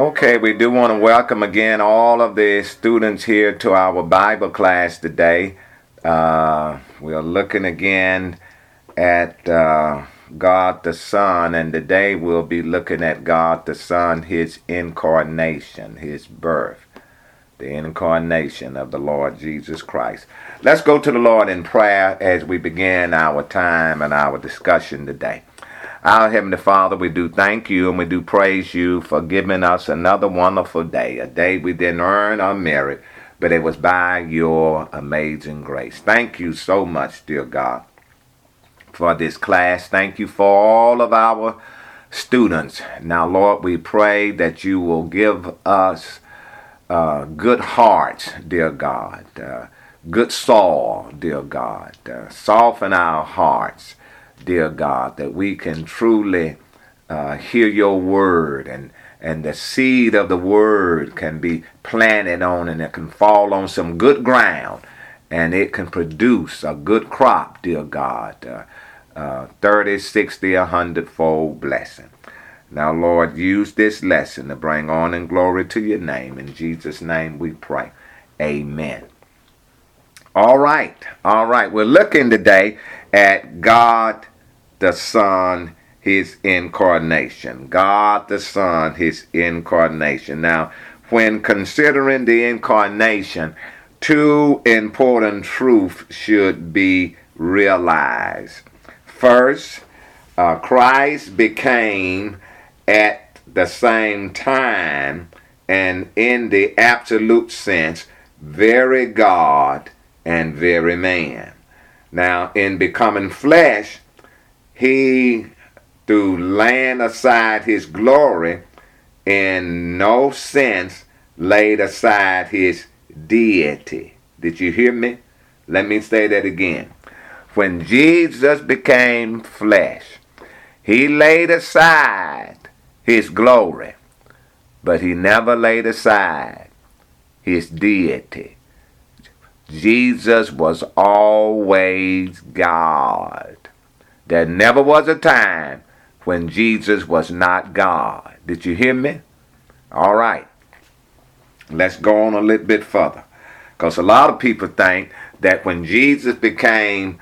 Okay, we do want to welcome again all of the students here to our Bible class today. We are looking again at God the Son, and today we'll be looking at God the Son, His incarnation, His birth, the incarnation of the Lord Jesus Christ. Let's go to the Lord in prayer as we begin our time and our discussion today. Our Heavenly Father, we do thank you and we do praise you for giving us another wonderful day, a day we didn't earn or merit, but it was by your amazing grace. Thank you so much, dear God, for this class. Thank you for all of our students. Now, Lord, we pray that you will give us good hearts, dear God, good soul, dear God, soften our hearts, dear God, that we can truly hear your word, and the seed of the word can be planted on, and it can fall on some good ground, and it can produce a good crop, dear God, 30, 60, 100-fold blessing. Now, Lord, use this lesson to bring honor and glory to your name. In Jesus' name we pray. Amen. All right. We're looking today at God the Son, His incarnation. God the Son, His incarnation. Now, when considering the incarnation, two important truths should be realized. First, Christ became at the same time and in the absolute sense very God and very man. Now, in becoming flesh, he, through laying aside his glory, in no sense laid aside his deity. Did you hear me? Let me say that again. When Jesus became flesh, he laid aside his glory, but he never laid aside his deity. Jesus was always God. There never was a time when Jesus was not God. Did you hear me? All right. Let's go on a little bit further. Because a lot of people think that when Jesus became,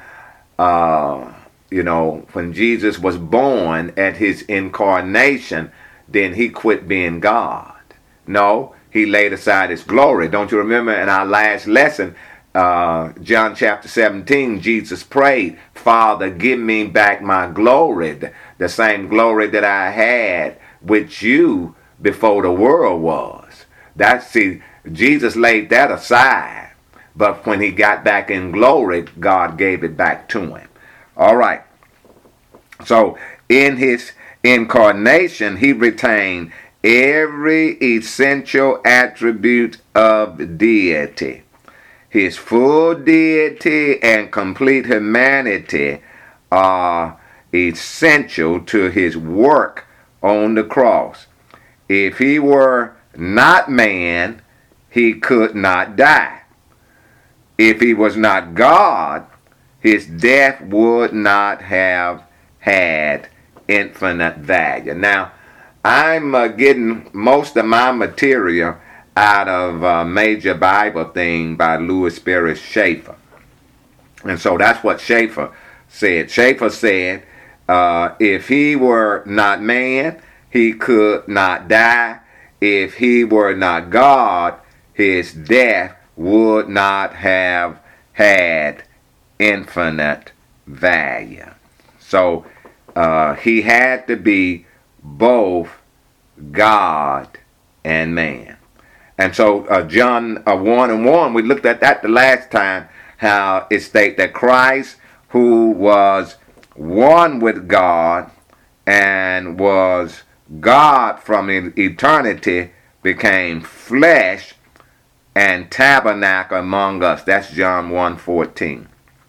when Jesus was born at his incarnation, then he quit being God. No, he laid aside his glory. Don't you remember in our last lesson, John chapter 17, Jesus prayed, Father, give me back my glory, the same glory that I had with you before the world was. Jesus laid that aside, but when he got back in glory, God gave it back to him. All right. So in his incarnation, he retained every essential attribute of deity. His full deity and complete humanity are essential to his work on the cross. If he were not man, he could not die. If he was not God, his death would not have had infinite value. Now, I'm getting most of my material out of Major Bible Thing by Louis Sperry Schaeffer. And so that's what Schaeffer said. Schaeffer said, if he were not man, he could not die. If he were not God, his death would not have had infinite value. So he had to be both God and man. And so John 1:1, we looked at that the last time, how it states that Christ, who was one with God and was God from eternity, became flesh and tabernacle among us. That's John 1:14.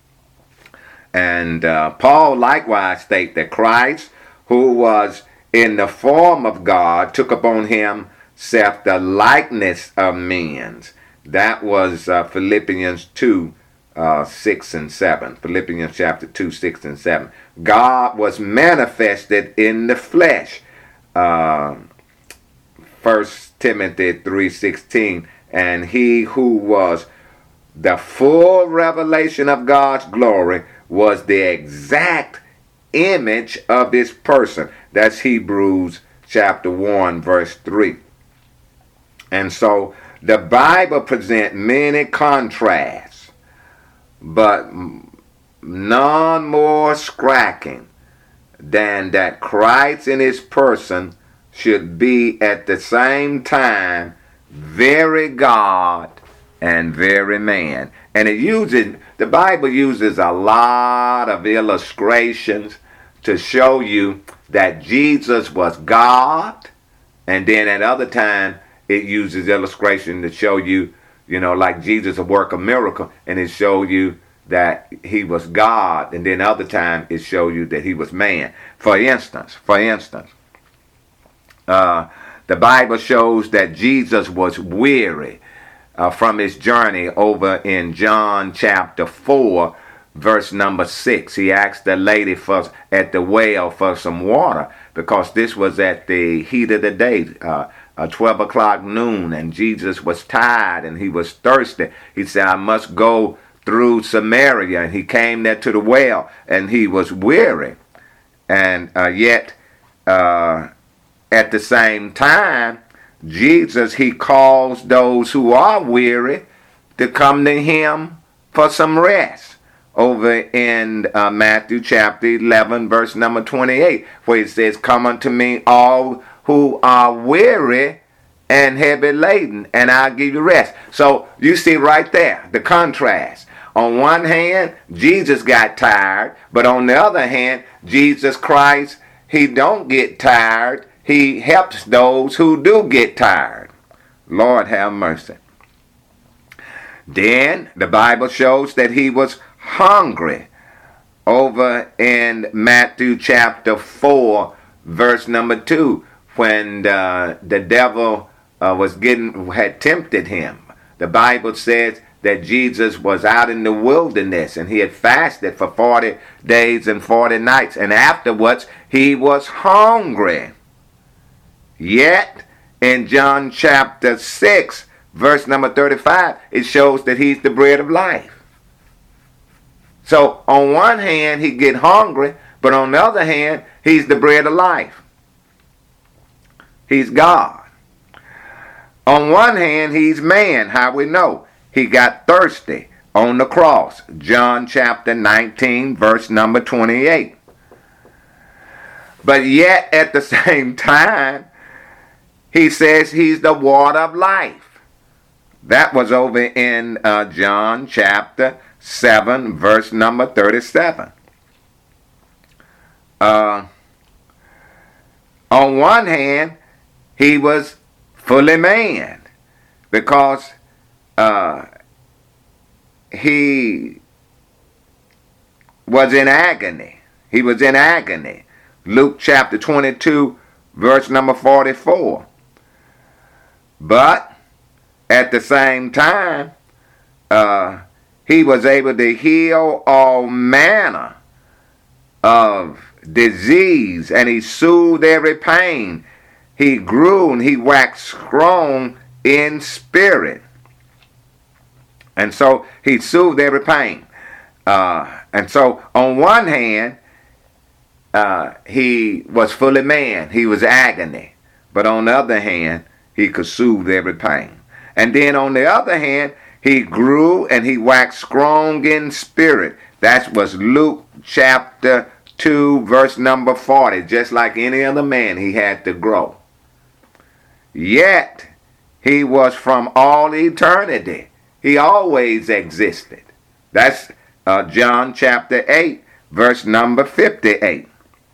And Paul likewise states that Christ, who was in the form of God, took upon himself the likeness of men. That was Philippians 2, 6 and 7. Philippians chapter 2, 6 and 7. God was manifested in the flesh. 1 Timothy 3:16, and he who was the full revelation of God's glory was the exact image of his person. That's Hebrews chapter 1 verse 3. And so the Bible presents many contrasts, but none more striking than that Christ in his person should be at the same time very God and very man. And the Bible uses a lot of illustrations to show you that Jesus was God, and then at other time it uses illustration to show you, like Jesus will work a miracle, and it show you that he was God, and then other time it show you that he was man. For instance, the Bible shows that Jesus was weary from his journey over in John chapter 4, verse number 6. He asked the lady at the well for some water, because this was at the heat of the day, 12 o'clock noon, and Jesus was tired and he was thirsty. He said, I must go through Samaria, and he came there to the well, and he was weary. And yet, at the same time, Jesus, he calls those who are weary to come to him for some rest. Over in Matthew chapter 11, verse number 28, where it says, come unto me all who are weary and heavy laden, and I'll give you rest. So you see right there the contrast. On one hand, Jesus got tired, but on the other hand, Jesus Christ, he don't get tired. He helps those who do get tired. Lord have mercy. Then the Bible shows that he was hungry over in Matthew chapter 4, verse number 2, when the devil had tempted him. The Bible says that Jesus was out in the wilderness, and he had fasted for 40 days and 40 nights, and afterwards he was hungry. Yet in John chapter 6, verse number 35, it shows that he's the bread of life. So on one hand, he get hungry, but on the other hand, he's the bread of life. He's God. On one hand, he's man. How we know? He got thirsty on the cross. John chapter 19, verse number 28. But yet at the same time, he says he's the water of life. That was over in John chapter 7, verse number 37. On one hand, he was fully man, because he was in agony. He was in agony. Luke chapter 22, verse number 44. But at the same time, he was able to heal all manner of disease, and he soothed every pain. He grew and he waxed strong in spirit. And so he soothed every pain. And so on one hand, he was fully man. He was agony. But on the other hand, he could soothe every pain. And then on the other hand, he grew and he waxed strong in spirit. That was Luke chapter 2, verse number 40. Just like any other man, he had to grow. Yet, he was from all eternity. He always existed. That's John chapter 8, verse number 58.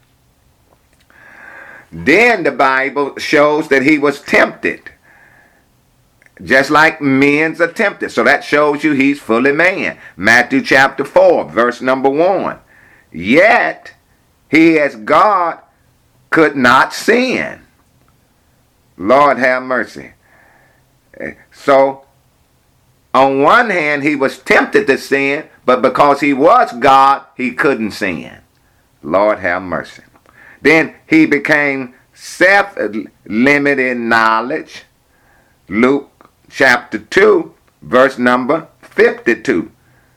Then the Bible shows that he was tempted, just like men's are tempted. So that shows you he's fully man. Matthew chapter 4, verse number 1. Yet, he as God could not sin. Lord have mercy. So, on one hand, he was tempted to sin, but because he was God, he couldn't sin. Lord have mercy. Then he became self-limited knowledge. Luke chapter 2, verse number 52.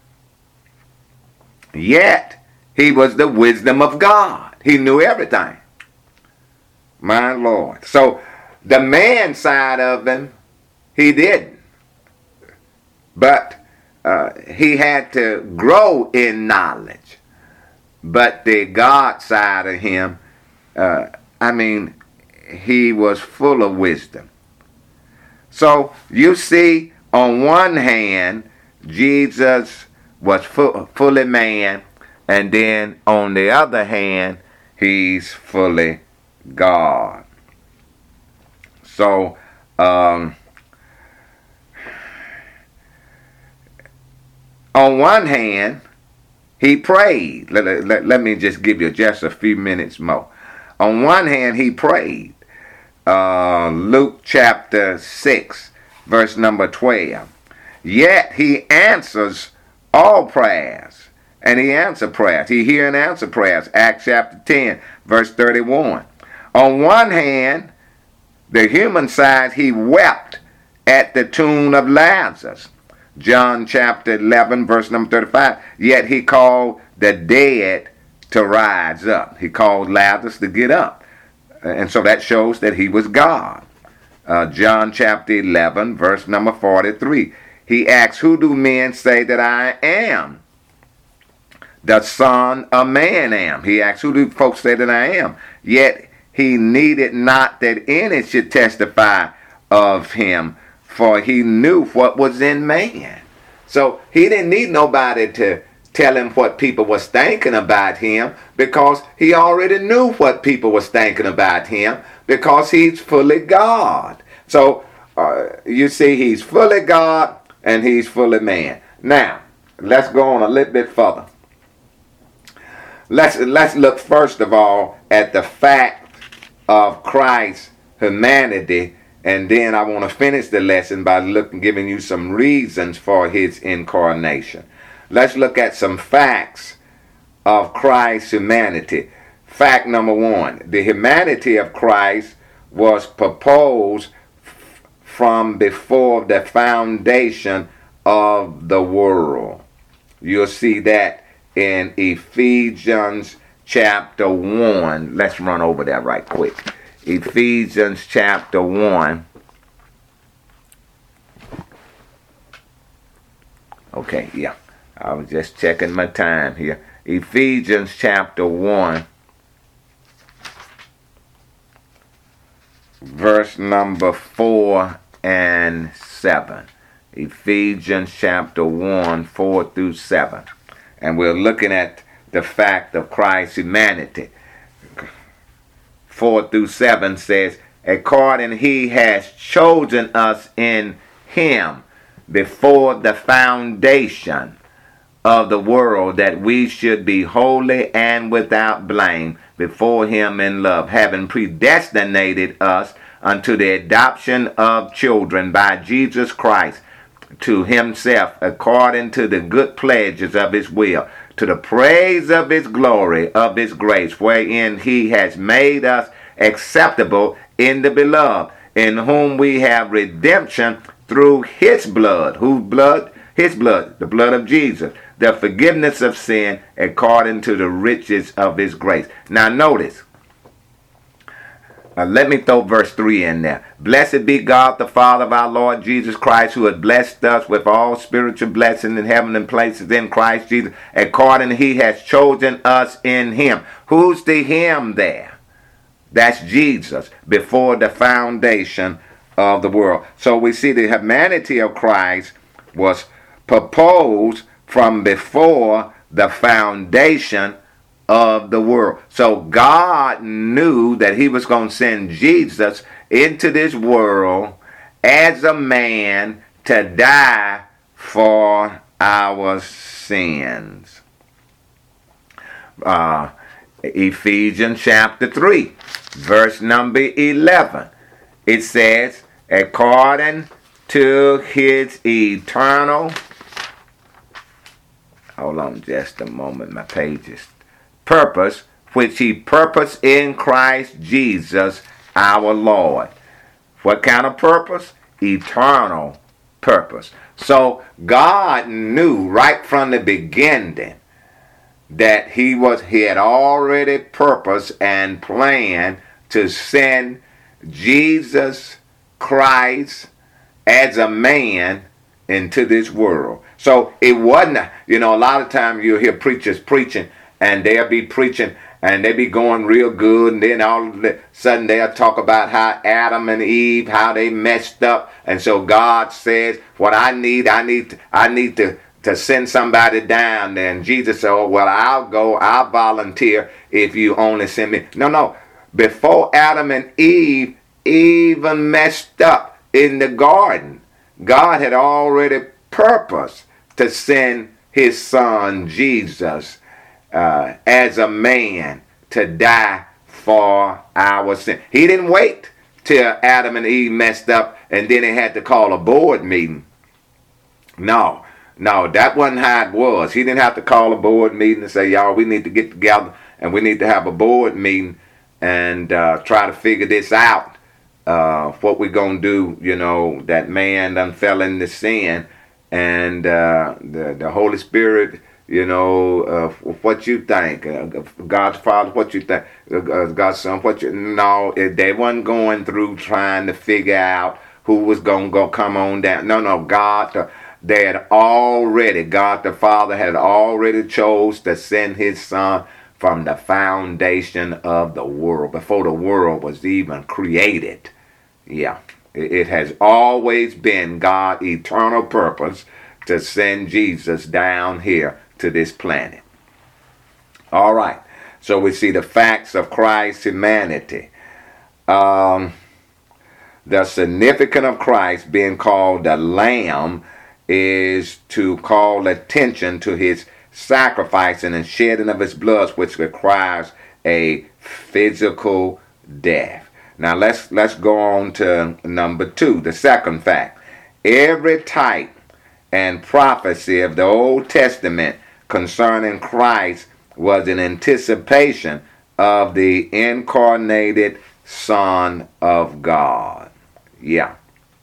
Yet he was the wisdom of God. He knew everything. My Lord. So the man side of him, he didn't. But he had to grow in knowledge. But the God side of him, he was full of wisdom. So you see, on one hand, Jesus was fully man, and then on the other hand, he's fully God. So, on one hand, he prayed. Let me just give you just a few minutes more. On one hand, he prayed. Luke chapter 6, verse number 12. Yet he answers all prayers. And he answered prayers. He hear and answer prayers. Acts chapter 10, verse 31. On one hand, the human side, he wept at the tomb of Lazarus. John chapter 11, verse number 35. Yet he called the dead to rise up. He called Lazarus to get up. And so that shows that he was God. John chapter 11, verse number 43. He asks, who do men say that I am? The Son of Man am. He asks, who do folks say that I am? Yet he needed not that any should testify of him, for he knew what was in man. So he didn't need nobody to tell him what people was thinking about him, because he already knew what people was thinking about him, because he's fully God. So you see, he's fully God and he's fully man. Now, let's go on a little bit further. Let's look first of all at the fact of Christ's humanity, and then I want to finish the lesson by giving you some reasons for his incarnation. Let's look at some facts of Christ's humanity. Fact number one, the humanity of Christ was proposed from before the foundation of the world. You'll see that in Ephesians chapter 1. Let's run over that right quick. Ephesians chapter 1. Okay, yeah. I was just checking my time here. Ephesians chapter 1, verse number 4 and 7. Ephesians chapter 1, 4 through 7. And we're looking at the fact of Christ's humanity. 4 through 7 says, according he has chosen us in him before the foundation of the world, that we should be holy and without blame before him in love, having predestinated us unto the adoption of children by Jesus Christ to himself, according to the good pleasures of his will, to the praise of his glory, of his grace, wherein he has made us acceptable in the beloved, in whom we have redemption through his blood. Whose blood? His blood, the blood of Jesus, the forgiveness of sin according to the riches of his grace. Now notice, let me throw verse 3 in there. Blessed be God the Father of our Lord Jesus Christ, who has blessed us with all spiritual blessings in heavenly places in Christ Jesus, according he has chosen us in him. Who's the him there? That's Jesus, before the foundation of the world. So we see the humanity of Christ was proposed from before the foundation of the world. So God knew that he was going to send Jesus into this world as a man to die for our sins. Ephesians chapter 3, verse number 11. It says, according to his eternal, hold on just a moment, my page is, purpose which he purposed in Christ Jesus our Lord. What kind of purpose? Eternal purpose. So God knew right from the beginning that he had already purposed and planned to send Jesus Christ as a man into this world. So it wasn't, a lot of times you'll hear preachers preaching, and they'll be preaching and they be going real good, and then all of a sudden they'll talk about how Adam and Eve, how they messed up. And so God says, what I need to send somebody down there. And Jesus said, oh, well, I'll volunteer if you only send me. No. Before Adam and Eve even messed up in the garden, God had already purposed to send his son Jesus as a man to die for our sin. He didn't wait till Adam and Eve messed up and then they had to call a board meeting. No, that wasn't how it was. He didn't have to call a board meeting and say, y'all, we need to get together and we need to have a board meeting and try to figure this out. What we're going to do, that man done fell into sin, and the Holy Spirit, what you think, God's Father, what you think, God's Son, they wasn't going through trying to figure out who was going to come on down. No, God the Father had already chose to send his Son from the foundation of the world, before the world was even created. Yeah, it has always been God's eternal purpose to send Jesus down here to this planet. All right, so we see the facts of Christ's humanity. The significance of Christ being called the Lamb is to call attention to his sacrificing and shedding of his blood, which requires a physical death. Now let's go on to number 2, the second fact. Every type and prophecy of the Old Testament concerning Christ was in anticipation of the incarnated Son of God. Yeah.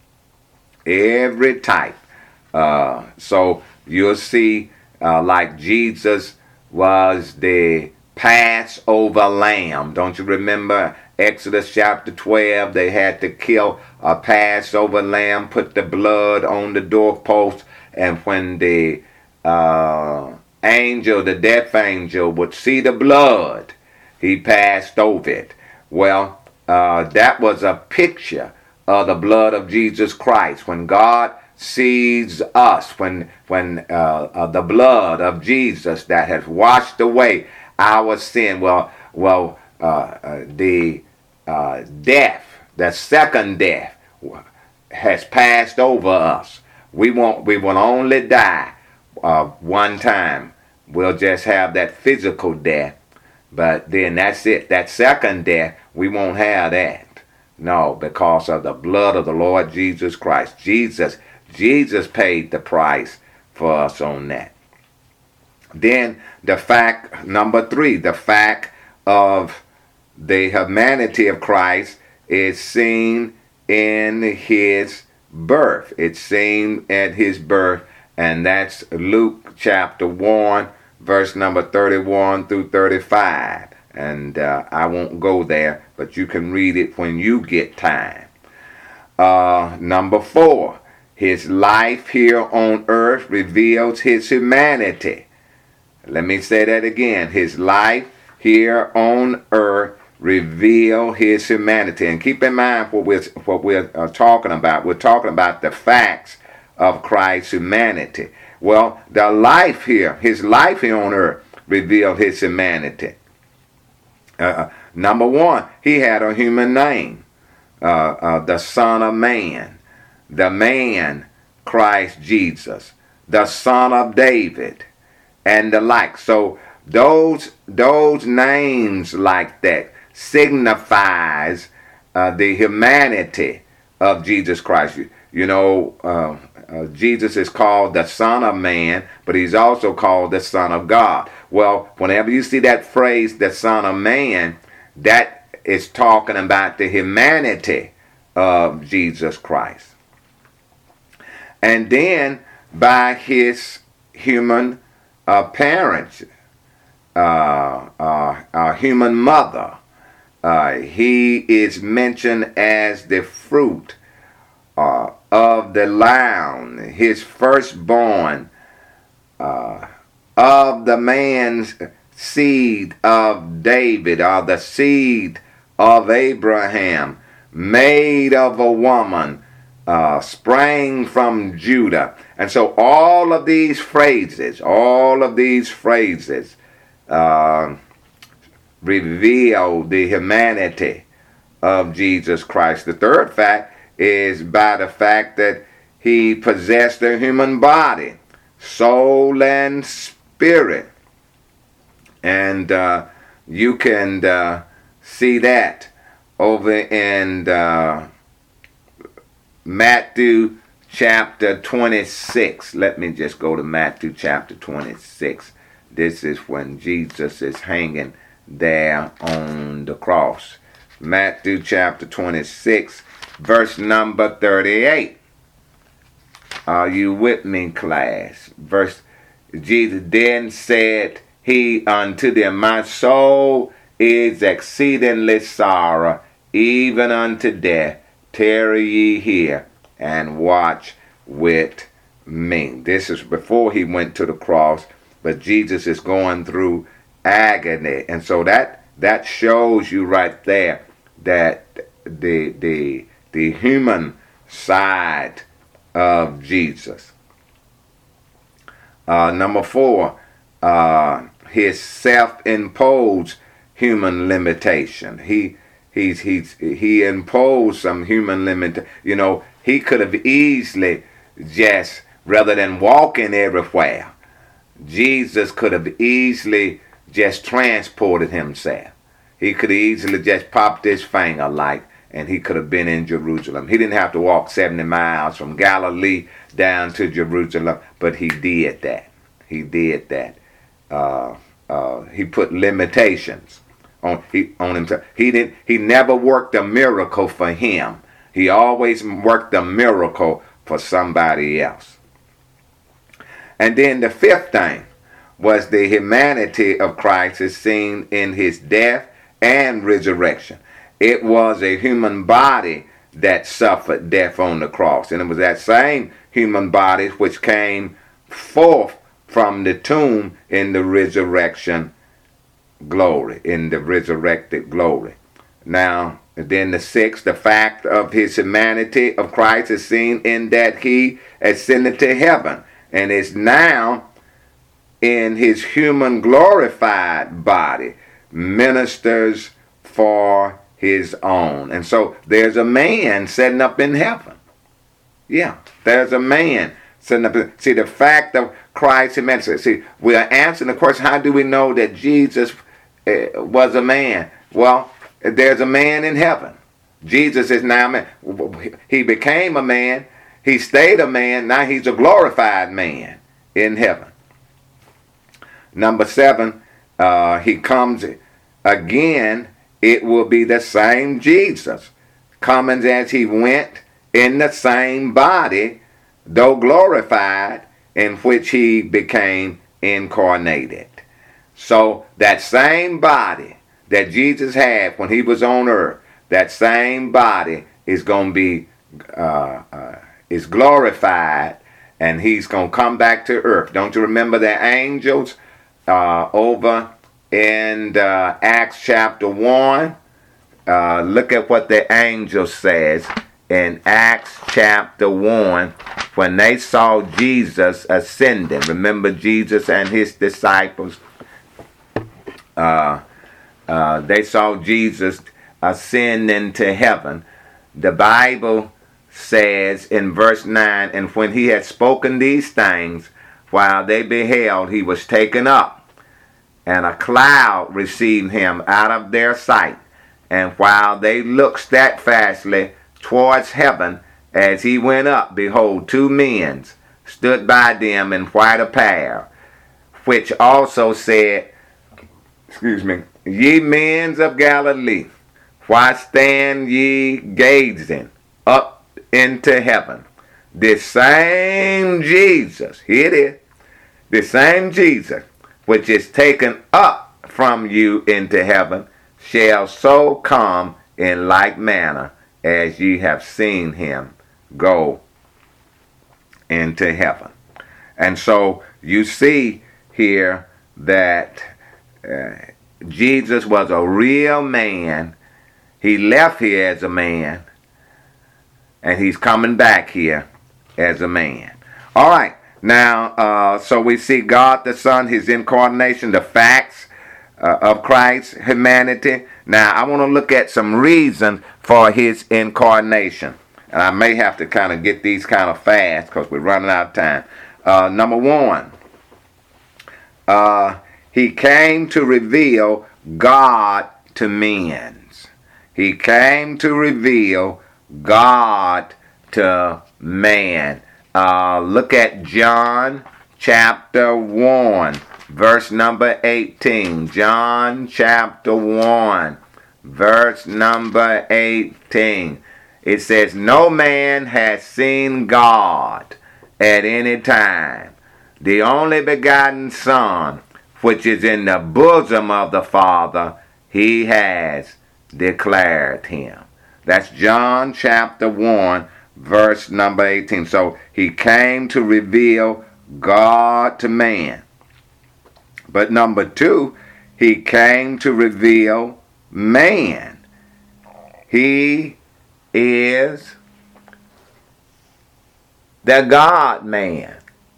Every type. So you'll see like Jesus was the Passover lamb. Don't you remember Exodus chapter 12? They had to kill a Passover lamb, put the blood on the doorpost, and when the death angel would see the blood, he passed over it. Well, that was a picture of the blood of Jesus Christ. When God sees us, when the blood of Jesus that has washed away our sin, the death, the second death, has passed over us. We will only die one time. We'll just have that physical death, but then that's it. That second death, we won't have that. No, because of the blood of the Lord Jesus Christ. Jesus paid the price for us on that. Then the fact, number 3, the fact of the humanity of Christ is seen in his birth. It's seen at his birth, and that's Luke chapter 1, verse number 31 through 35. And I won't go there, but you can read it when you get time. Number 4, his life here on earth reveals his humanity. Let me say that again. His life here on earth reveals his humanity. And keep in mind what we're talking about. We're talking about the facts of Christ's humanity. Well, the life here, his life here on earth revealed his humanity. Number 1, he had a human name, the Son of Man, the man Christ Jesus, the Son of David, and the like. So those names like that signifies the humanity of Jesus Christ. Jesus is called the Son of Man, but he's also called the Son of God. Well, whenever you see that phrase, the Son of Man, that is talking about the humanity of Jesus Christ. And then by his human parents, human mother, he is mentioned as the fruit of the loin, his firstborn, of the man's seed of David, or the seed of Abraham, made of a woman, sprang from Judah. And so all of these phrases reveal the humanity of Jesus Christ. The third fact is by the fact that he possessed a human body, soul, and spirit. And you can see that over in Matthew chapter 26. Let me just go to Matthew chapter 26. This is when Jesus is hanging there on the cross. Matthew chapter 26, verse number 38. Are you with me, class? Jesus then said he unto them, my soul is exceedingly sorrow, even unto death. Tarry ye here and watch with me. This is before he went to the cross, but Jesus is going through agony. And so that shows you right there that the human side of Jesus. Number 4, his self-imposed human limitation. He imposed some human limit. You know, he could have easily just, rather than walking everywhere, Jesus could have easily just transported himself. He could have easily just popped his finger and he could have been in Jerusalem. He didn't have to walk 70 miles from Galilee down to Jerusalem, but he did that. He did that. He put limitations on himself. He never worked a miracle for him. He always worked a miracle for somebody else. And then the fifth thing was the humanity of Christ is seen in his death and resurrection. It was a human body that suffered death on the cross. And it was that same human body which came forth from the tomb in the resurrection glory, in the resurrected glory. Now, then the sixth, the fact of his humanity of Christ is seen in that he ascended to heaven and is now in his human glorified body, ministers for his own. And so there's a man sitting up in heaven. Yeah, there's a man sitting up in, see, the fact of Christ's humanity. See, we are answering the question, how do we know that Jesus was a man? Well, there's a man in heaven. Jesus is now a man. He became a man. He stayed a man. Now he's a glorified man in heaven. Number 7, he comes again. It will be the same Jesus coming as he went in the same body, though glorified, in which he became incarnated. So that same body that Jesus had when he was on earth, that same body is going to be is glorified, and he's going to come back to earth. Don't you remember the angels over in Acts chapter 1? Look at what the angel says in Acts chapter 1 when they saw Jesus ascending. Remember Jesus and his disciples? They saw Jesus ascending to heaven. The Bible says in verse 9, and when he had spoken these things, while they beheld, he was taken up, and a cloud received him out of their sight. And while they looked steadfastly towards heaven, As he went up, behold, two men stood by them in white apparel, which also said, Ye men of Galilee, why stand ye gazing up into heaven? This same Jesus, here it is, the same Jesus, which is taken up from you into heaven, shall so come in like manner as ye have seen him go into heaven. And so you see here that Jesus was a real man. He left here as a man, and he's coming back here as a man. All right, now, so we see God the Son, his incarnation, the facts of Christ's humanity. Now, I want to look at some reasons for his incarnation. And I may have to kind of get these kind of fast because we're running out of time. Number one, he came to reveal God to men. He came to reveal God to man. Look at John chapter 1, verse number 18. John chapter 1, verse number 18. It says, No man has seen God at any time. The only begotten Son, which is in the bosom of the Father, he has declared him. That's John chapter 1, verse number 18. So he came to reveal God to man. But number two, he came to reveal man. He is the God-man.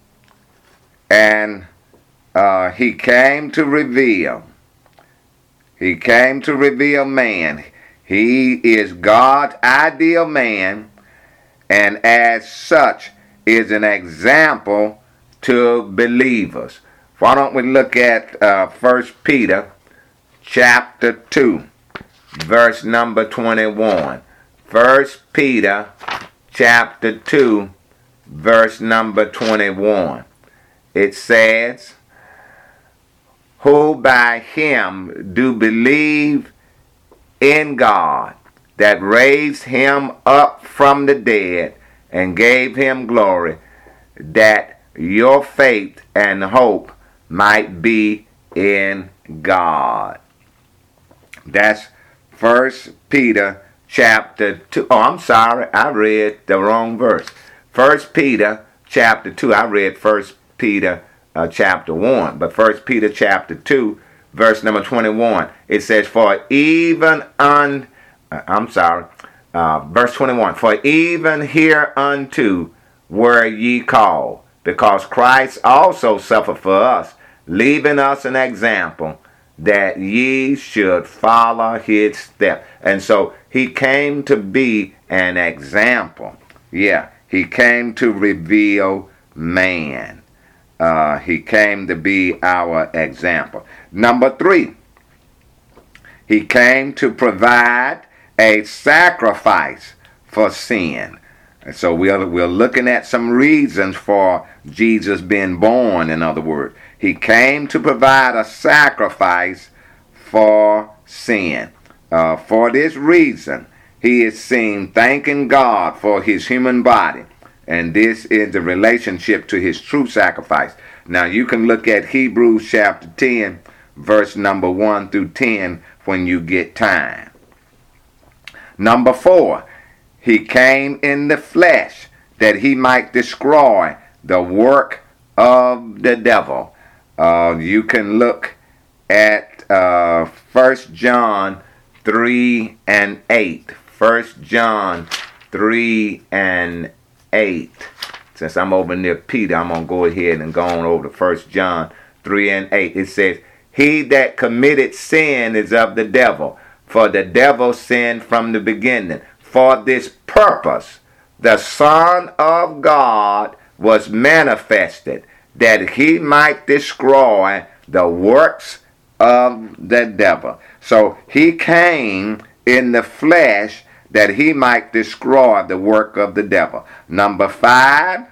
And he came to reveal. He came to reveal man. He is God's ideal man, and as such is an example to believers. Why don't we look at 1 Peter chapter 2, verse number 21. 1 Peter chapter 2, verse number 21. It says, Who by him do believe in God, that raised him up from the dead and gave him glory, that your faith and hope might be in God. That's 1 Peter chapter 2. Oh, I'm sorry, I read the wrong verse. 1 Peter chapter 2. I read 1 Peter chapter 1. But 1 Peter chapter 2, verse number 21. It says, verse 21. For even hereunto were ye called, because Christ also suffered for us, leaving us an example, that ye should follow his step. And so he came to be an example. Yeah, he came to reveal man. He came to be our example. Number three, he came to provide a sacrifice for sin. And so we're looking at some reasons for Jesus being born, in other words. He came to provide a sacrifice for sin. For this reason, he is seen thanking God for his human body. And this is the relationship to his true sacrifice. Now you can look at Hebrews chapter 10, verse number 1 through 10 when you get time. Number 4, he came in the flesh that he might destroy the work of the devil. You can look at 1 John 3 and 8. 1 John 3 and 8. Since I'm over near Peter, I'm going to go ahead and go on over to 1 John 3 and 8. It says, He that committed sin is of the devil, for the devil sinned from the beginning. For this purpose, the Son of God was manifested, that he might destroy the works of the devil. So he came in the flesh that he might destroy the work of the devil. Number 5,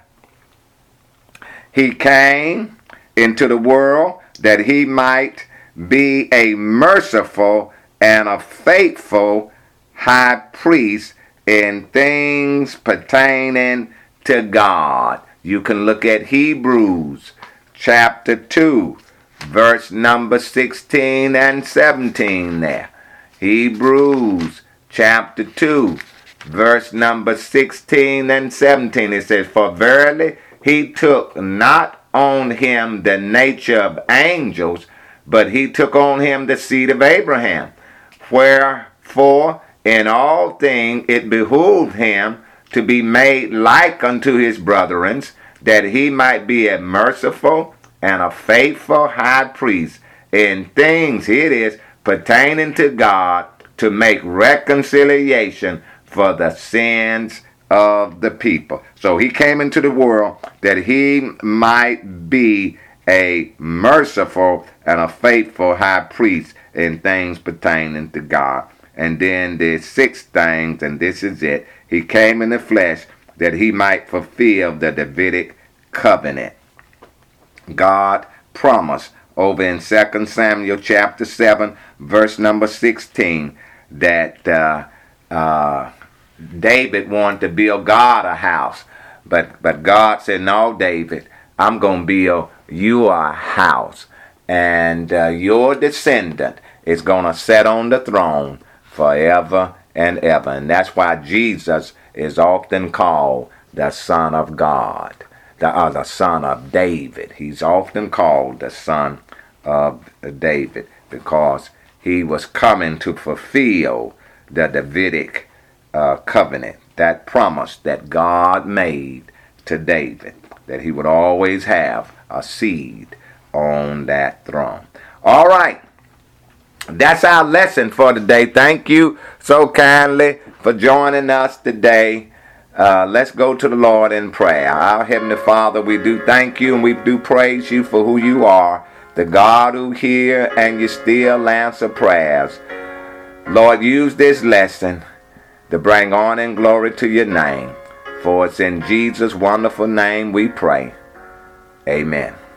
he came into the world that he might be a merciful and a faithful high priest in things pertaining to God. You can look at Hebrews chapter 2, verse number 16 and 17 there. Hebrews chapter 2, verse number 16 and 17. It says, "For verily he took not on him the nature of angels, but he took on him the seed of Abraham. Wherefore in all things it behooved him to be made like unto his brethren, that he might be a merciful and a faithful high priest in things," here it is, "pertaining to God, to make reconciliation for the sins of the people." So he came into the world that he might be a merciful and a faithful high priest in things pertaining to God. And then the 6th thing, and this is it, he came in the flesh that he might fulfill the Davidic covenant. God promised over in 2 Samuel chapter 7, verse number 16, that David wanted to build God a house. But God said, "No, David, I'm going to build you a house. And your descendant is going to sit on the throne forever and ever." And that's why Jesus is often called the Son of God, the Son of David. He's often called the Son of David because he was coming to fulfill the Davidic covenant, that promise that God made to David, that he would always have a seed on that throne. All right. That's our lesson for today. Thank you so kindly for joining us today. Let's go to the Lord in prayer. Our Heavenly Father, we do thank you and we do praise you for who you are, the God who hears and you still answer prayers. Lord, use this lesson to bring honor and glory to your name. For it's in Jesus' wonderful name we pray. Amen.